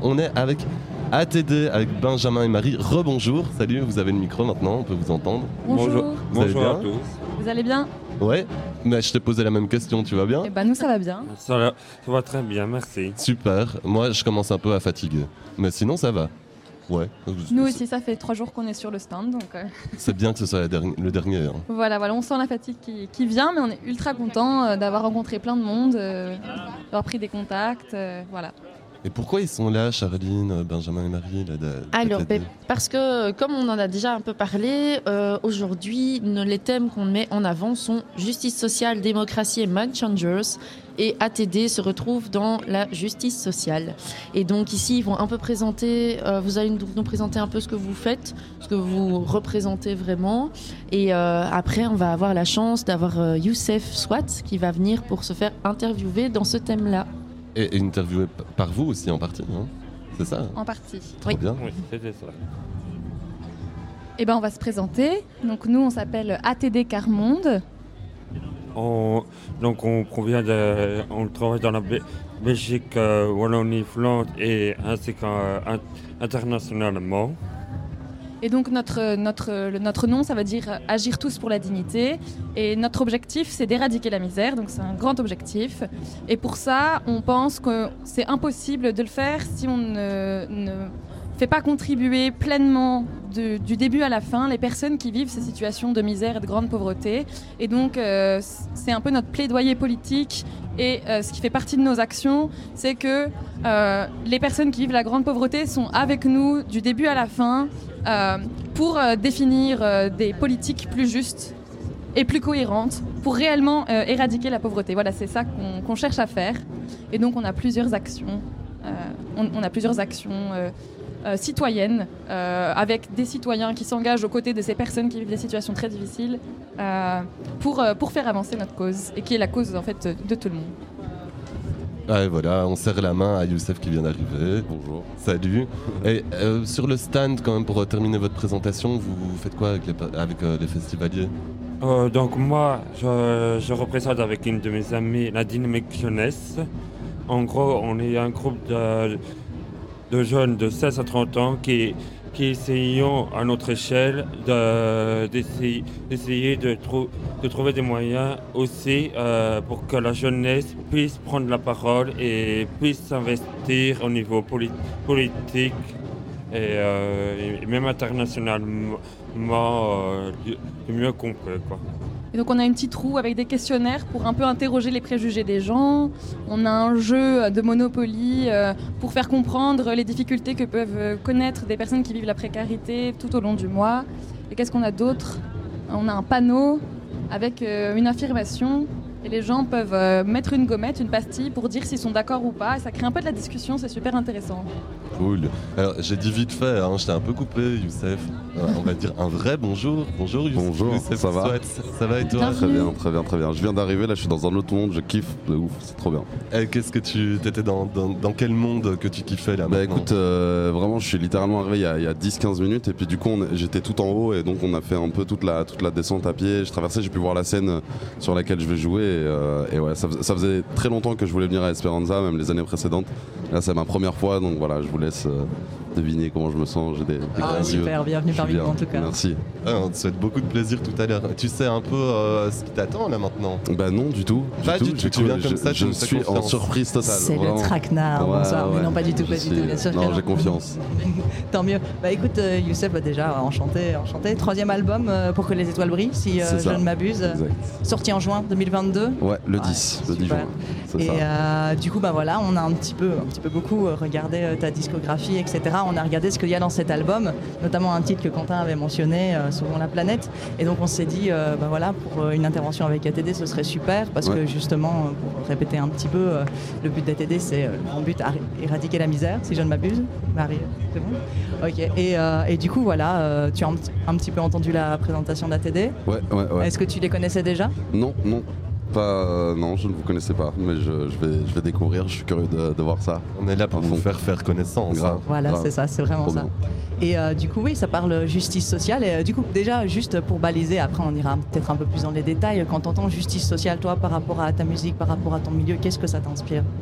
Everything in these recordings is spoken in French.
On est avec ATD, avec Benjamin et Marie. Rebonjour, salut, vous avez le micro maintenant, on peut vous entendre. Bonjour. Bonjour à tous. Vous allez bien? Ouais, mais je t'ai posé la même question, tu vas bien? Eh ben nous ça va bien. Ça va très bien, merci. Super, moi je commence un peu à fatiguer, mais sinon ça va. Ouais. Nous aussi, ça fait 3 jours qu'on est sur le stand, donc c'est bien que ce soit le dernier. Hein. Voilà, on sent la fatigue qui vient, mais on est ultra content d'avoir rencontré plein de monde, d'avoir pris des contacts, voilà. Et pourquoi ils sont là, Charline, Benjamin et Marie Alors, parce que, comme on en a déjà un peu parlé, aujourd'hui, les thèmes qu'on met en avant sont justice sociale, démocratie et mind changers. Et ATD se retrouve dans la justice sociale. Et donc ici, ils vont un peu présenter, vous allez nous présenter un peu ce que vous faites, ce que vous représentez vraiment. Et après, on va avoir la chance d'avoir Youssef Swat qui va venir pour se faire interviewer dans ce thème-là. Et interviewé par vous aussi en partie, non? C'est ça? En partie. Trop bien. Oui, c'était ça. Eh ben, on va se présenter. Donc nous, on s'appelle ATD Carmonde. Donc on travaille dans la Belgique, Wallonie, Flandre et ainsi qu'internationalement. Et donc notre nom, ça veut dire agir tous pour la dignité. Et notre objectif, c'est d'éradiquer la misère. Donc c'est un grand objectif. Et pour ça, on pense que c'est impossible de le faire si on ne fait pas contribuer pleinement du début à la fin les personnes qui vivent ces situations de misère et de grande pauvreté. Et donc c'est un peu notre plaidoyer politique. Et ce qui fait partie de nos actions, c'est que les personnes qui vivent la grande pauvreté sont avec nous du début à la fin pour définir des politiques plus justes et plus cohérentes pour réellement éradiquer la pauvreté. Voilà, c'est ça qu'on cherche à faire. Et donc on a plusieurs actions. Citoyennes, avec des citoyens qui s'engagent aux côtés de ces personnes qui vivent des situations très difficiles pour faire avancer notre cause, et qui est la cause en fait de tout le monde. Ah, et voilà, on serre la main à Youssef qui vient d'arriver. Bonjour. Salut. Et sur le stand, quand même, pour terminer votre présentation, vous faites quoi avec les festivaliers? Donc moi, je représente avec une de mes amies la Dynamique Jeunesse. En gros, on est un groupe de jeunes de 16 à 30 ans qui essayons à notre échelle d'essayer de trouver des moyens aussi pour que la jeunesse puisse prendre la parole et puisse s'investir au niveau politique et même internationalement du mieux qu'on peut, quoi. Et donc on a une petite roue avec des questionnaires pour un peu interroger les préjugés des gens. On a un jeu de Monopoly pour faire comprendre les difficultés que peuvent connaître des personnes qui vivent la précarité tout au long du mois. Et qu'est-ce qu'on a d'autre? On a un panneau avec une affirmation. Et les gens peuvent mettre une gommette, une pastille pour dire s'ils sont d'accord ou pas. Et ça crée un peu de la discussion, c'est super intéressant. Cool. Alors j'ai dit vite fait, hein, je t'ai un peu coupé, Youssef. On va dire un vrai bonjour. Bonjour Youssef. Bonjour, Youssef, ça va? Ça va et toi? Très bien. Je viens d'arriver, là je suis dans un autre monde, je kiffe de ouf, c'est trop bien. Qu'est-ce que t'étais dans quel monde que tu kiffais là maintenant? Écoute, vraiment je suis littéralement arrivé il y a 10-15 minutes et puis du coup j'étais tout en haut et donc on a fait un peu toute la descente à pied. Je traversais, j'ai pu voir la scène sur laquelle je vais jouer et ouais, ça faisait très longtemps que je voulais venir à Esperanza, même les années précédentes. Là c'est ma première fois donc voilà, je vous laisse deviner comment je me sens. J'ai des grands yeux. Super, bienvenue parmi nous en tout cas. Merci. On te souhaite beaucoup de plaisir tout à l'heure. Tu sais un peu ce qui t'attend là maintenant? Bah non du tout. Pas du tout. Tu viens comme ça, je suis en surprise totale. C'est vraiment. Le traquenard, bonsoir. Mais non, pas du tout, bien sûr. Non, j'ai confiance. Tant mieux. Bah écoute, Youssef, déjà enchanté. 3e album pour que les étoiles brillent, si je ne m'abuse. Sorti en juin 2022. Ouais, le 10 juin. Et du coup, bah voilà, on a un petit peu beaucoup regardé ta discographie, etc. On a regardé ce qu'il y a dans cet album, notamment un titre que Quentin avait mentionné, Sauvons la planète. Et donc on s'est dit, bah voilà, pour une intervention avec ATD, ce serait super, parce que justement, pour répéter un petit peu, le but d'ATD, c'est en but à éradiquer la misère, si je ne m'abuse. Marie, c'est bon? Ok. Et du coup, voilà, tu as un petit peu entendu la présentation d'ATD. Ouais. Est-ce que tu les connaissais déjà? Non. Non, je ne vous connaissais pas, mais je vais découvrir, je suis curieux de voir ça. On est là pour vous faire connaissance. Voilà, c'est ça, c'est vraiment ça. Et du coup, oui, ça parle justice sociale. Et du coup, déjà, juste pour baliser, après on ira peut-être un peu plus dans les détails. Quand tu entends justice sociale, toi, par rapport à ta musique, par rapport à ton milieu, qu'est-ce que ça t'inspire?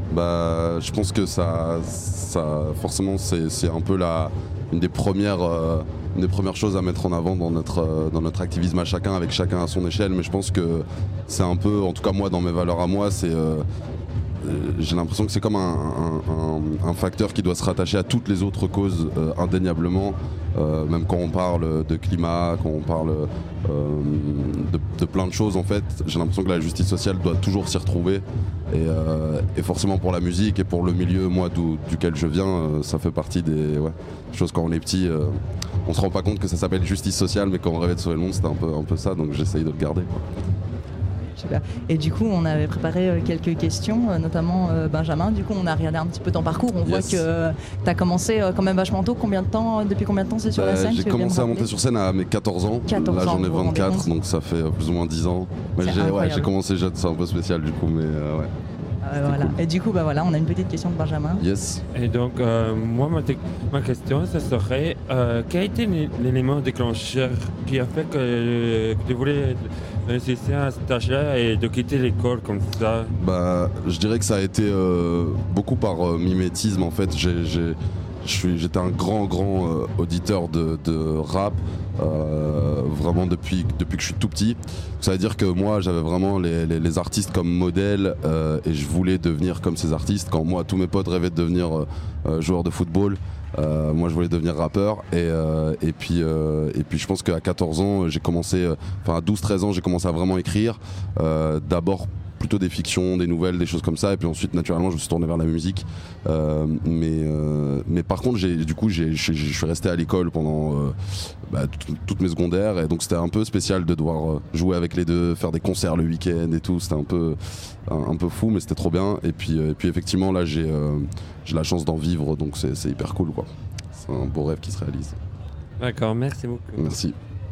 Bah, je pense que ça forcément, c'est un peu une des premières choses à mettre en avant dans notre activisme à chacun, avec chacun à son échelle. Mais je pense que c'est un peu, en tout cas moi, dans mes valeurs à moi, j'ai l'impression que c'est comme un facteur qui doit se rattacher à toutes les autres causes indéniablement, même quand on parle de climat, quand on parle de plein de choses en fait. J'ai l'impression que la justice sociale doit toujours s'y retrouver et forcément pour la musique et pour le milieu moi duquel je viens, ça fait partie des choses. Quand on est petit, on se rend pas compte que ça s'appelle justice sociale, mais quand on rêvait de sauver le monde, c'était un peu ça, donc j'essaye de le garder, quoi. Super. Et du coup, on avait préparé quelques questions, notamment Benjamin. Du coup, on a regardé un petit peu ton parcours. On voit que tu as commencé quand même vachement tôt. Depuis combien de temps c'est sur la scène? J'ai commencé à monter sur scène à mes 14 ans. Là, j'en ai 24, donc ça fait plus ou moins 10 ans. Mais j'ai commencé jeune, c'est un peu spécial du coup, mais ouais. Voilà. Cool. Et du coup, on a une petite question de Benjamin. Yes. Et donc, moi, ma question, ça serait quel a été l'élément déclencheur qui a fait que tu voulais réussir à cet âge-là et de quitter l'école comme ça? Bah, je dirais que ça a été beaucoup par mimétisme en fait. J'étais un grand auditeur de rap, vraiment depuis que je suis tout petit. Ça veut dire que moi j'avais vraiment les artistes comme modèle et je voulais devenir comme ces artistes. Quand moi tous mes potes rêvaient de devenir joueurs de football, moi je voulais devenir rappeur et puis je pense qu'à 14 ans j'ai commencé, à 12-13 ans j'ai commencé à vraiment écrire, d'abord plutôt des fictions, des nouvelles, des choses comme ça, et puis ensuite naturellement je me suis tourné vers la musique, mais par contre je suis resté à l'école pendant toutes mes secondaires, et donc c'était un peu spécial de devoir jouer avec les deux, faire des concerts le week-end et tout. C'était un peu fou, mais c'était trop bien. Et puis effectivement là j'ai la chance d'en vivre, donc c'est hyper cool quoi. C'est un beau rêve qui se réalise. D'accord, merci beaucoup. Merci.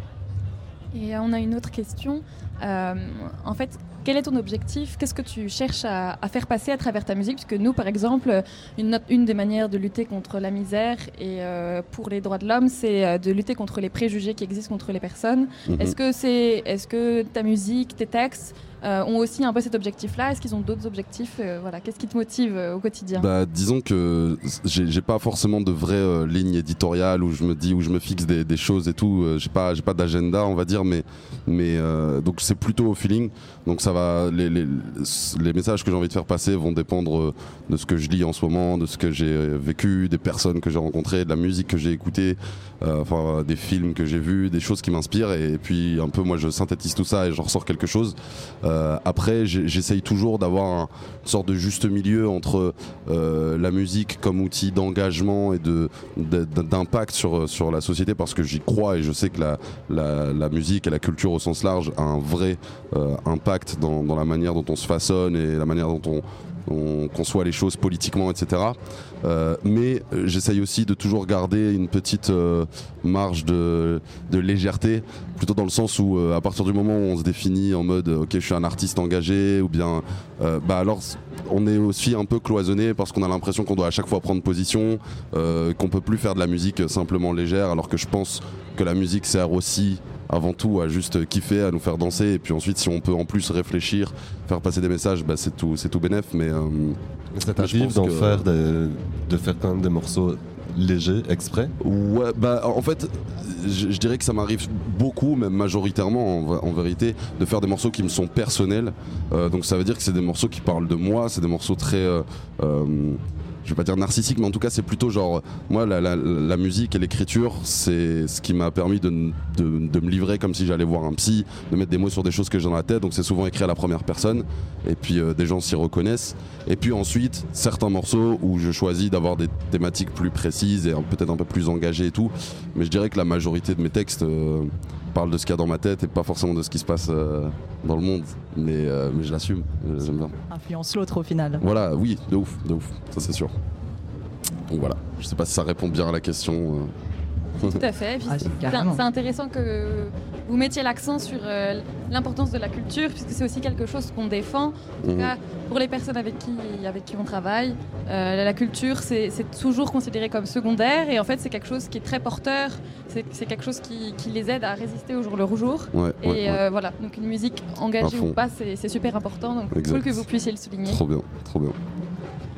Et on a une autre question. En fait, quel est ton objectif? Qu'est-ce que tu cherches à faire passer à travers ta musique? Parce que nous, par exemple, une des manières de lutter contre la misère et pour les droits de l'homme, c'est de lutter contre les préjugés qui existent contre les personnes. Mm-hmm. Est-ce que ta musique, tes textes ont aussi un peu cet objectif-là? Est-ce qu'ils ont d'autres objectifs? Qu'est-ce qui te motive au quotidien? Disons que j'ai pas forcément de vraie ligne éditoriale où je me fixe des choses et tout. J'ai pas d'agenda, on va dire, mais donc c'est plutôt au feeling. Donc ça va, les messages que j'ai envie de faire passer vont dépendre de ce que je lis en ce moment, de ce que j'ai vécu, des personnes que j'ai rencontrées, de la musique que j'ai écoutée, des films que j'ai vus, des choses qui m'inspirent, et puis un peu moi je synthétise tout ça et j'en ressors quelque chose. Après j'essaye toujours d'avoir une sorte de juste milieu entre la musique comme outil d'engagement et d'impact sur la société, parce que j'y crois et je sais que la musique et la culture au sens large a un vrai impact dans la manière dont on se façonne et la manière dont on conçoit les choses politiquement, etc. Mais j'essaye aussi de toujours garder une petite marge de légèreté, plutôt dans le sens où à partir du moment où on se définit en mode ok je suis un artiste engagé, ou bien alors on est aussi un peu cloisonné parce qu'on a l'impression qu'on doit à chaque fois prendre position, qu'on peut plus faire de la musique simplement légère, alors que je pense que la musique sert aussi avant tout à juste kiffer, à nous faire danser, et puis ensuite si on peut en plus réfléchir, faire passer des messages, c'est tout bénef. Mais ça t'arrive de faire quand même des morceaux légers exprès? Ouais, en fait je dirais que ça m'arrive beaucoup, même majoritairement en vérité, de faire des morceaux qui me sont personnels, donc ça veut dire que c'est des morceaux qui parlent de moi, c'est des morceaux très je vais pas dire narcissique, mais en tout cas c'est plutôt genre moi la musique et l'écriture, c'est ce qui m'a permis de me livrer comme si j'allais voir un psy, de mettre des mots sur des choses que j'ai dans la tête. Donc c'est souvent écrit à la première personne, et puis des gens s'y reconnaissent. Et puis ensuite certains morceaux où je choisis d'avoir des thématiques plus précises et peut-être un peu plus engagées et tout, mais je dirais que la majorité de mes textes parlent de ce qu'il y a dans ma tête et pas forcément de ce qui se passe dans le monde, mais je l'assume, j'aime bien. Influence l'autre au final. Voilà, oui, de ouf, ça c'est sûr. Donc voilà, je sais pas si ça répond bien à la question. Tout à fait. C'est intéressant que vous mettiez l'accent sur l'importance de la culture, puisque c'est aussi quelque chose qu'on défend. En tout cas, pour les personnes avec qui on travaille, la culture, c'est toujours considéré comme secondaire, et en fait, c'est quelque chose qui est très porteur. C'est quelque chose qui les aide à résister au jour le jour. Voilà, donc une musique engagée ou pas, c'est super important. Donc, cool que vous puissiez le souligner. Trop bien.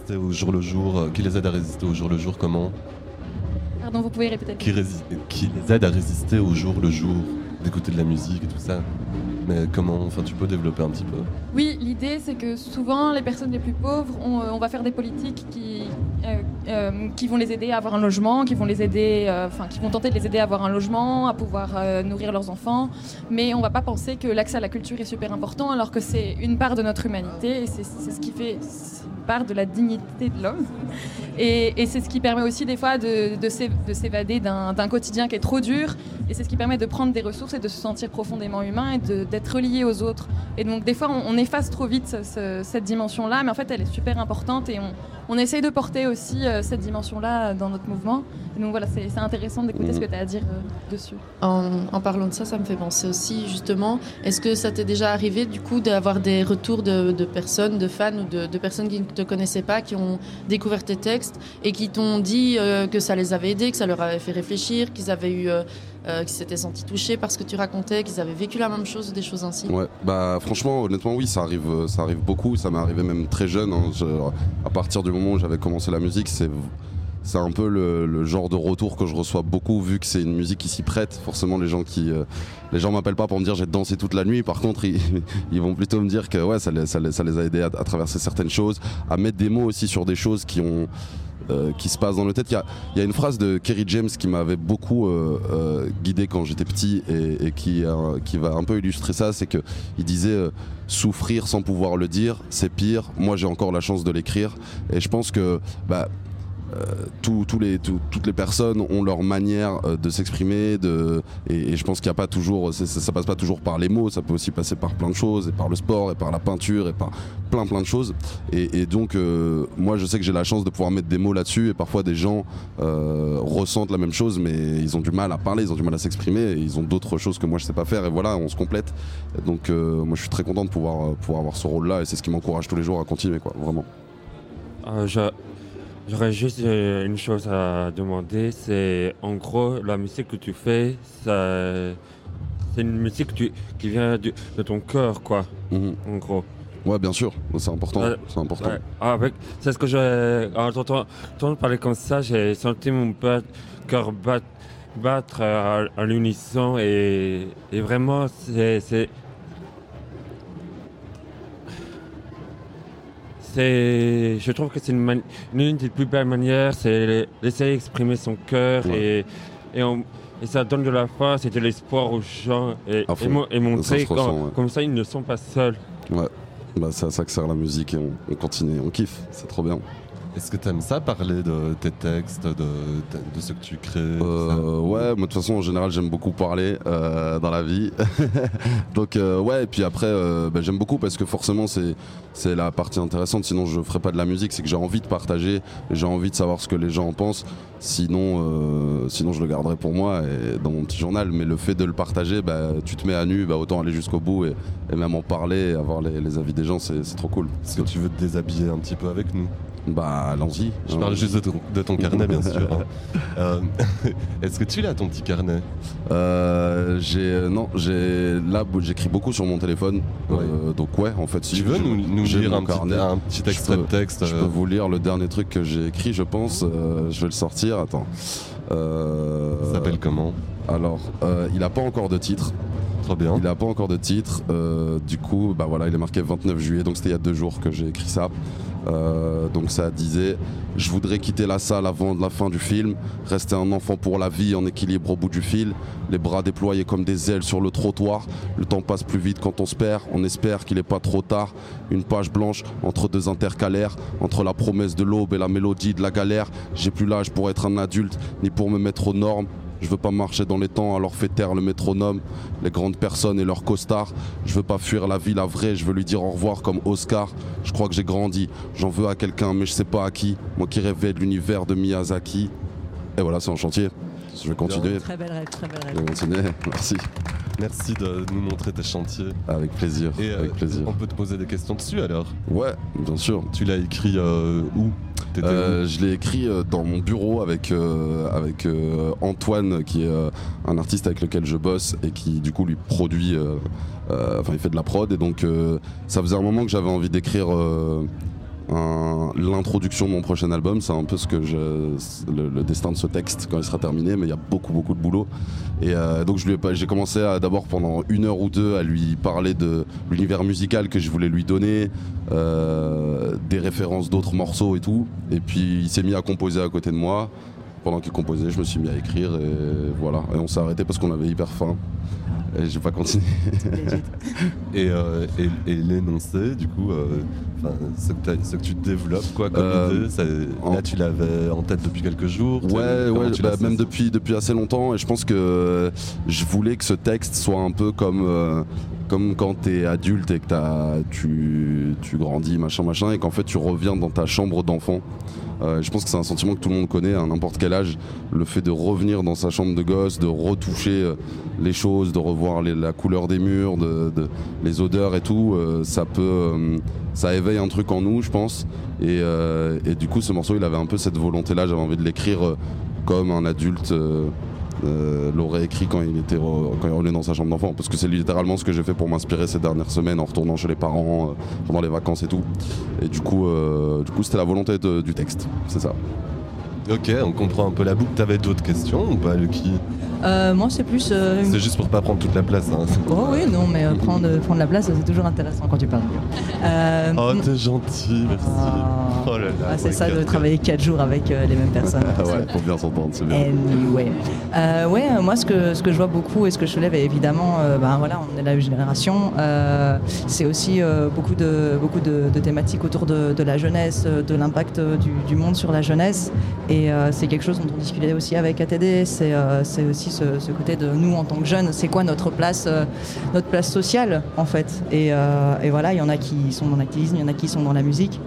résister au jour le jour, qui les aide à résister au jour le jour, comment? Pardon, vous pouvez répéter. Qui les aide à résister au jour le jour, d'écouter de la musique et tout ça. Mais comment, enfin, tu peux développer un petit peu? Oui, l'idée c'est que souvent les personnes les plus pauvres, on va faire des politiques qui vont les aider à avoir un logement, qui vont les aider, qui vont tenter de les aider à avoir un logement, à pouvoir nourrir leurs enfants. Mais on ne va pas penser que l'accès à la culture est super important, alors que c'est une part de notre humanité et c'est ce qui fait une part de la dignité de l'homme. Et c'est ce qui permet aussi des fois de s'évader d'un quotidien qui est trop dur. Et c'est ce qui permet de prendre des ressources et de se sentir profondément humain et d'être relié aux autres. Et donc des fois on efface trop vite cette dimension-là, mais en fait elle est super importante et on essaye de porter aussi cette dimension-là dans notre mouvement. Et donc voilà, c'est intéressant d'écouter ce que tu as à dire dessus. En parlant de ça, ça me fait penser aussi justement, est-ce que ça t'est déjà arrivé du coup d'avoir des retours de personnes, de fans ou de personnes qui ne te connaissaient pas, qui ont découvert tes textes et qui t'ont dit que ça les avait aidés, que ça leur avait fait réfléchir, qu'ils avaient eu... qui s'étaient sentis touchés par ce que tu racontais, qu'ils avaient vécu la même chose ou des choses ainsi? Ouais, bah franchement, honnêtement, oui, ça arrive beaucoup. Ça m'est arrivé même très jeune. Hein. À partir du moment où j'avais commencé la musique, c'est un peu le genre de retour que je reçois beaucoup, vu que c'est une musique qui s'y prête. Forcément, les gens m'appellent pas pour me dire j'ai dansé toute la nuit. Par contre, ils vont plutôt me dire que ouais, ça les a aidés à traverser certaines choses, à mettre des mots aussi sur des choses qui se passent dans le tête. Il y a une phrase de Kerry James qui m'avait beaucoup guidé quand j'étais petit et qui va un peu illustrer ça. C'est qu'il disait souffrir sans pouvoir le dire, c'est pire. Moi, j'ai encore la chance de l'écrire. Et je pense que toutes les personnes ont leur manière de s'exprimer, et je pense qu'il y a pas toujours, ça passe pas toujours par les mots, ça peut aussi passer par plein de choses, et par le sport, et par la peinture, et par plein de choses. Et donc moi je sais que j'ai la chance de pouvoir mettre des mots là-dessus, et parfois des gens ressentent la même chose, mais ils ont du mal à parler, ils ont du mal à s'exprimer, et ils ont d'autres choses que moi je sais pas faire, et voilà, on se complète. Donc moi je suis très content de pouvoir avoir ce rôle-là, et c'est ce qui m'encourage tous les jours à continuer, quoi, vraiment. J'aurais juste une chose à demander, c'est en gros la musique que tu fais, c'est une musique qui vient de ton cœur, quoi, en gros. Ouais, bien sûr, c'est important. C'est important. Ouais. C'est ce que j'ai entendu parler comme ça, j'ai senti mon cœur battre à l'unisson et vraiment je trouve que c'est une des plus belles manières, c'est d'essayer d'exprimer son cœur, ouais. et ça donne de la force et de l'espoir aux gens et montrer comme ça ils ne sont pas seuls. Ouais, c'est à ça que sert la musique, et on continue, on kiffe, c'est trop bien. Est-ce que tu aimes ça, parler de tes textes, de ce que tu crées? Ouais, moi de toute façon en général j'aime beaucoup parler dans la vie. Donc ouais, et puis après j'aime beaucoup parce que forcément c'est la partie intéressante, sinon je ferais pas de la musique, c'est que j'ai envie de partager, j'ai envie de savoir ce que les gens en pensent, sinon je le garderais pour moi et dans mon petit journal, mais le fait de le partager, tu te mets à nu, autant aller jusqu'au bout et même en parler, avoir les avis des gens, c'est trop cool. Est-ce que tu veux te déshabiller un petit peu avec nous? Allons-y. Je parle juste de ton carnet, bien sûr. Est-ce que tu l'as, ton petit carnet? J'écris beaucoup sur mon téléphone. Ouais. Donc ouais, en fait, si tu veux nous lire un petit extrait de texte. Je peux vous lire le dernier truc que j'ai écrit, je pense. Je vais le sortir. Attends. Ça s'appelle comment? Alors, il n'a pas encore de titre. Trop bien. Il n'a pas encore de titre. Du coup, il est marqué 29 juillet, donc c'était il y a 2 jours que j'ai écrit ça. Donc ça disait: je voudrais quitter la salle avant la fin du film, rester un enfant pour la vie en équilibre au bout du fil, les bras déployés comme des ailes sur le trottoir, le temps passe plus vite quand on se perd, on espère qu'il n'est pas trop tard, une page blanche entre 2 intercalaires, entre la promesse de l'aube et la mélodie de la galère, j'ai plus l'âge pour être un adulte, ni pour me mettre aux normes. Je veux pas marcher dans les temps, alors fais taire le métronome, les grandes personnes et leurs costards. Je veux pas fuir la vie, la vraie, je veux lui dire au revoir comme Oscar. Je crois que j'ai grandi, j'en veux à quelqu'un, mais je sais pas à qui. Moi qui rêvais de l'univers de Miyazaki. Et voilà, c'est en chantier. Je vais continuer. Très belle rêve, très belle rêve. Je vais continuer, merci. Merci de nous montrer tes chantiers. Avec plaisir, avec plaisir. On peut te poser des questions dessus alors? Ouais, bien sûr. Tu l'as écrit où? Je l'ai écrit dans mon bureau avec Antoine, qui est un artiste avec lequel je bosse et qui du coup lui produit, il fait de la prod, et donc ça faisait un moment que j'avais envie d'écrire l'introduction de mon prochain album. C'est un peu le destin de ce texte quand il sera terminé, mais il y a beaucoup de boulot. Et donc j'ai commencé d'abord pendant 1 heure ou 2 à lui parler de l'univers musical que je voulais lui donner, des références d'autres morceaux et tout. Et puis il s'est mis à composer à côté de moi. Pendant qu'il composait, je me suis mis à écrire et voilà. Et on s'est arrêté parce qu'on avait hyper faim. Et j'ai pas continué. Et l'énoncé, du coup, ce que tu développes quoi, comme idée, là tu l'avais en tête depuis quelques jours. Même depuis assez longtemps. Et je pense que je voulais que ce texte soit un peu comme quand t'es adulte et que tu grandis, machin, et qu'en fait tu reviens dans ta chambre d'enfant. Je pense que c'est un sentiment que tout le monde connaît à n'importe quel âge, le fait de revenir dans sa chambre de gosse, de retoucher les choses, de revoir la couleur des murs, les odeurs et tout, ça éveille un truc en nous, je pense. Et du coup, ce morceau, il avait un peu cette volonté-là. J'avais envie de l'écrire comme un adulte l'aurait écrit quand il est revenu dans sa chambre d'enfant, parce que c'est littéralement ce que j'ai fait pour m'inspirer ces dernières semaines en retournant chez les parents pendant les vacances et tout. Et du coup c'était la volonté du texte, c'est ça. Ok, on comprend un peu la boucle. T'avais d'autres questions ou pas, Lucky? Moi, c'est plus. C'est juste pour pas prendre toute la place. Hein. Oh oui, non, mais prendre la place, c'est toujours intéressant quand tu parles. Oh, t'es gentil, merci. Oh là là. C'est ça de travailler 4 jours avec les mêmes personnes. Ouais, faut bien s'entendre, c'est bien. Anyway. Moi, ce que je vois beaucoup et ce que je soulève, évidemment, on est la génération. C'est aussi beaucoup de thématiques autour de la jeunesse, de l'impact du monde sur la jeunesse. Et c'est quelque chose dont on discutait aussi avec ATD. C'est aussi ce côté de nous en tant que jeunes, c'est quoi notre place sociale en fait. Et voilà, il y en a qui sont dans l'activisme, il y en a qui sont dans la musique.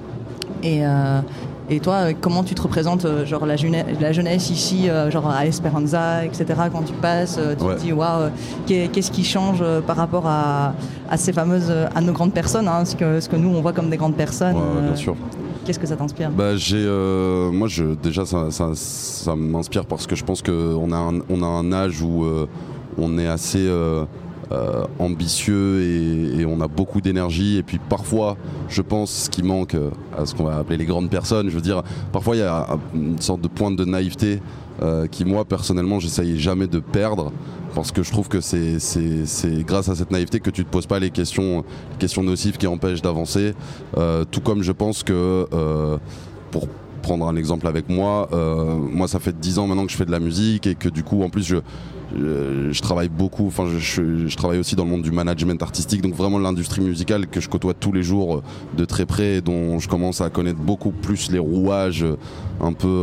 Et toi, comment tu te représentes genre la jeunesse ici, genre à Esperanza, etc. Quand tu passes, te dis waouh, qu'est-ce qui change par rapport à ces fameuses, à nos grandes personnes, hein, ce que nous on voit comme des grandes personnes. Bien sûr. Qu'est-ce que ça t'inspire? Moi, déjà, ça m'inspire parce que je pense qu'on a un âge où on est assez ambitieux et on a beaucoup d'énergie. Et puis parfois, je pense, ce qui manque à ce qu'on va appeler les grandes personnes, je veux dire, parfois il y a une sorte de pointe de naïveté qui, moi, personnellement, j'essaye jamais de perdre. Parce que je trouve que c'est grâce à cette naïveté que tu te poses pas les questions nocives qui empêchent d'avancer. Tout comme je pense que, pour prendre un exemple avec moi, ça fait 10 ans maintenant que je fais de la musique et que du coup en plus je travaille beaucoup, enfin je travaille aussi dans le monde du management artistique, donc vraiment l'industrie musicale que je côtoie tous les jours de très près et dont je commence à connaître beaucoup plus les rouages un peu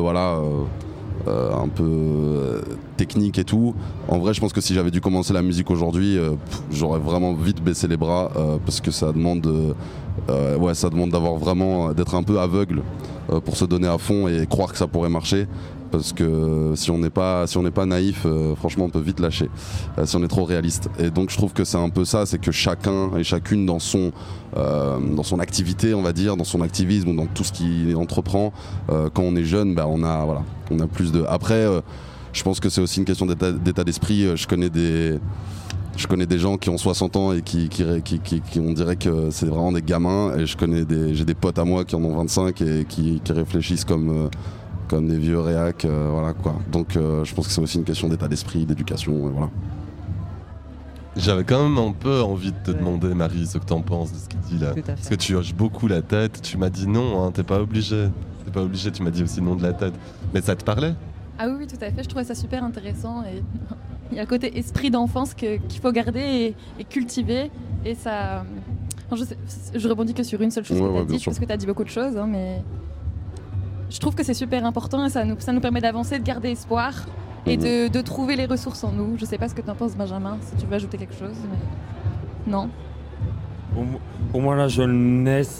technique et tout. En vrai, je pense que si j'avais dû commencer la musique aujourd'hui, j'aurais vraiment vite baissé les bras parce que ça demande d'avoir vraiment d'être un peu aveugle pour se donner à fond et croire que ça pourrait marcher. Parce que si on n'est pas naïf, franchement, on peut vite lâcher si on est trop réaliste. Et donc, je trouve que c'est un peu ça, c'est que chacun et chacune dans son activité, on va dire, dans son activisme ou dans tout ce qu'il entreprend, quand on est jeune, on a plus de. Après, je pense que c'est aussi une question d'état d'esprit. Je connais des gens qui ont 60 ans et qui on dirait que c'est vraiment des gamins. Et j'ai des potes à moi qui en ont 25 et qui réfléchissent comme des vieux réacs, voilà quoi. Donc je pense que c'est aussi une question d'état d'esprit, d'éducation, voilà. J'avais quand même un peu envie de te demander, Marie, ce que t'en penses de ce qu'il dit là. Parce que tu hoches beaucoup la tête, tu m'as dit non, hein, t'es pas obligé, tu m'as dit aussi non de la tête. Mais ça te parlait? Ah oui, tout à fait, je trouvais ça super intéressant. Et il y a le côté esprit d'enfance qu'il faut garder et cultiver. Et ça... je rebondis que sur une seule chose que tu as dit, parce que tu as dit beaucoup de choses, hein, mais... Je trouve que c'est super important et ça nous permet d'avancer, de garder espoir et de trouver les ressources en nous. Je sais pas ce que tu en penses, Benjamin, si tu veux ajouter quelque chose. Mais... Non. Pour moi, la jeunesse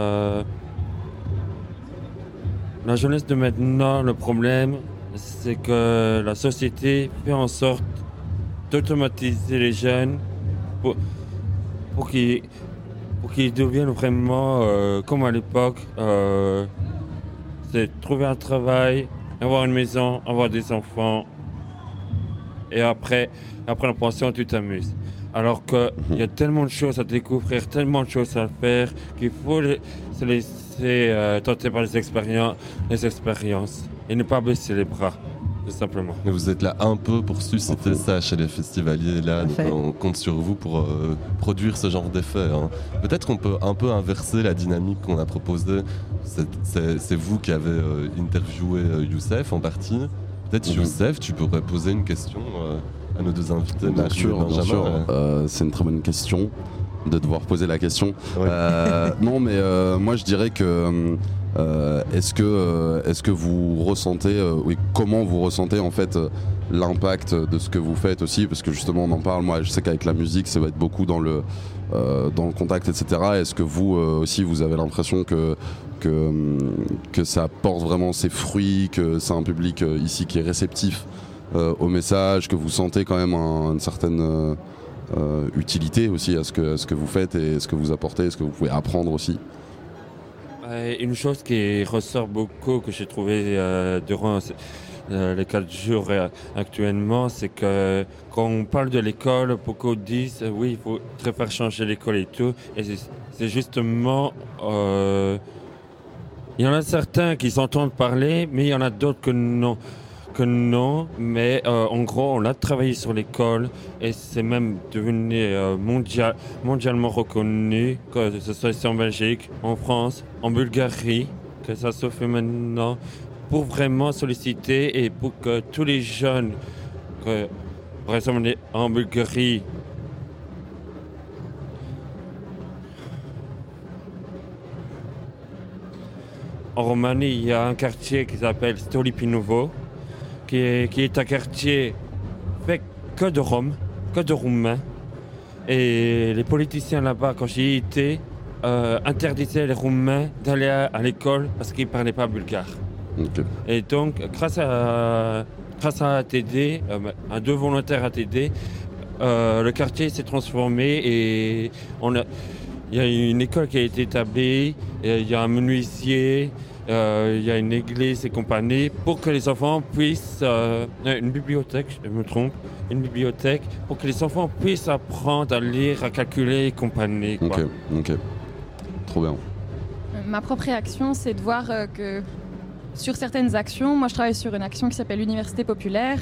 de maintenant, le problème, c'est que la société fait en sorte d'automatiser les jeunes pour qu'ils deviennent vraiment comme à l'époque. C'est trouver un travail, avoir une maison, avoir des enfants. Et après la pension, tu t'amuses. Alors qu'il y a tellement de choses à découvrir, tellement de choses à faire, qu'il faut se tenter par les expériences et ne pas baisser les bras. Tout simplement. Mais vous êtes là un peu pour susciter ça chez les festivaliers, là, donc on compte sur vous pour produire ce genre d'effet. Hein. Peut-être qu'on peut un peu inverser la dynamique qu'on a proposée. C'est vous qui avez interviewé Youssef en partie. Peut-être Youssef, tu pourrais poser une question à nos deux invités. Bien sûr. C'est une très bonne question de devoir poser la question. Ouais. Non, mais moi je dirais que est-ce que vous ressentez, comment vous ressentez en fait l'impact de ce que vous faites aussi, parce que justement on en parle. Moi, je sais qu'avec la musique, ça va être beaucoup dans le contact, etc. Est-ce que vous aussi, vous avez l'impression que ça porte vraiment ses fruits, que c'est un public ici qui est réceptif au message, que vous sentez quand même une certaine utilité aussi à ce que vous faites et ce que vous apportez, ce que vous pouvez apprendre aussi? Une chose qui ressort beaucoup, que j'ai trouvé durant les 4 jours actuellement, c'est que quand on parle de l'école, beaucoup disent oui, il faut très faire changer l'école et tout. Et c'est justement... il y en a certains qui s'entendent parler, mais il y en a d'autres que non. Mais en gros, on a travaillé sur l'école et c'est même devenu mondialement reconnu, que ce soit ici en Belgique, en France, en Bulgarie, que ça se fait maintenant, pour vraiment solliciter et pour que tous les jeunes, par exemple en Bulgarie, en Roumanie, il y a un quartier qui s'appelle Stolipinovo, qui est un quartier fait que de Roms, que de Roumains. Et les politiciens là-bas, quand j'y étais, interdisaient les Roumains d'aller à l'école parce qu'ils ne parlaient pas bulgare. Okay. Et donc, grâce à ATD, à 2 volontaires ATD, le quartier s'est transformé et il y a une école qui a été établie, il y a un menuisier, il y a une église et compagnie pour que les enfants puissent... une bibliothèque, je me trompe, une bibliothèque pour que les enfants puissent apprendre à lire, à calculer et compagnie. Quoi. Ok. Trop bien. Ma propre réaction, c'est de voir que sur certaines actions, moi je travaille sur une action qui s'appelle l'Université populaire.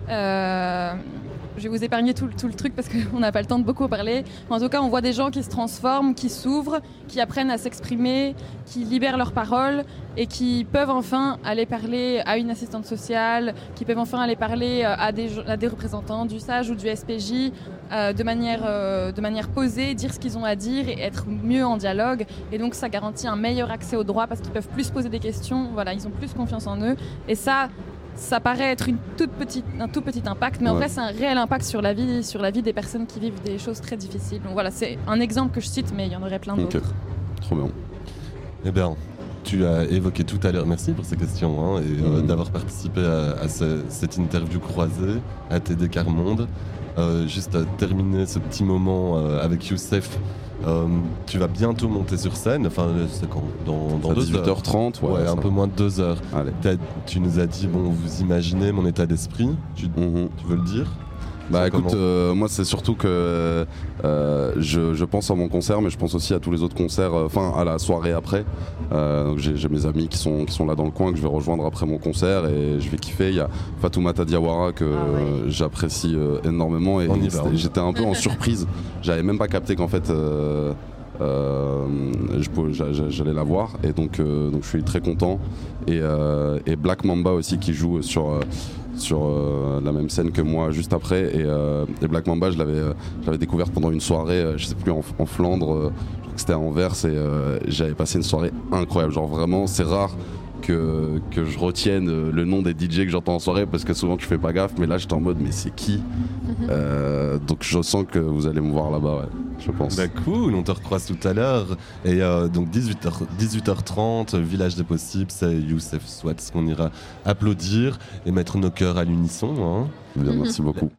Je vais vous épargner tout le truc parce qu'on n'a pas le temps de beaucoup parler. En tout cas, on voit des gens qui se transforment, qui s'ouvrent, qui apprennent à s'exprimer, qui libèrent leurs paroles et qui peuvent enfin aller parler à une assistante sociale, qui peuvent enfin aller parler à des représentants du SAGE ou du SPJ de manière posée, dire ce qu'ils ont à dire et être mieux en dialogue. Et donc, ça garantit un meilleur accès aux droits parce qu'ils peuvent plus poser des questions. Voilà, ils ont plus confiance en eux. Et ça paraît être un tout petit impact, mais en vrai, c'est un réel impact sur la vie des personnes qui vivent des choses très difficiles. Donc voilà, c'est un exemple que je cite, mais il y en aurait plein d'autres. Okay. Trop bien. Eh bien, tu as évoqué tout à l'heure, merci pour ces questions, et d'avoir participé à cette interview croisée à TD Carmonde. Juste à terminer ce petit moment avec Youssef. Tu vas bientôt monter sur scène, enfin c'est quand dans 18h30, ouais, un peu moins de 2 heures. Tu nous as dit, bon, vous imaginez mon état d'esprit, tu veux le dire? Bah écoute, moi c'est surtout que je pense à mon concert, mais je pense aussi à tous les autres concerts, à la soirée après. Donc j'ai mes amis qui sont là dans le coin, que je vais rejoindre après mon concert et je vais kiffer. Il y a Fatoumata Diawara que j'apprécie énormément et j'étais un peu en surprise. J'avais même pas capté qu'en fait j'allais la voir et donc je suis très content. Et Black Mamba aussi qui joue sur la même scène que moi juste après et Black Mamba je l'avais découverte pendant une soirée je sais plus en Flandre, je crois que c'était à Anvers et j'avais passé une soirée incroyable, genre vraiment c'est rare que je retienne le nom des DJ que j'entends en soirée parce que souvent je fais pas gaffe, mais là j'étais en mode mais c'est qui? Donc je sens que vous allez me voir là-bas, je pense. Bah cool, on te recroise tout à l'heure. Et donc 18h30, Village des Possibles, c'est Youssef Swats qu'on ira applaudir et mettre nos cœurs à l'unisson. Bien, merci beaucoup.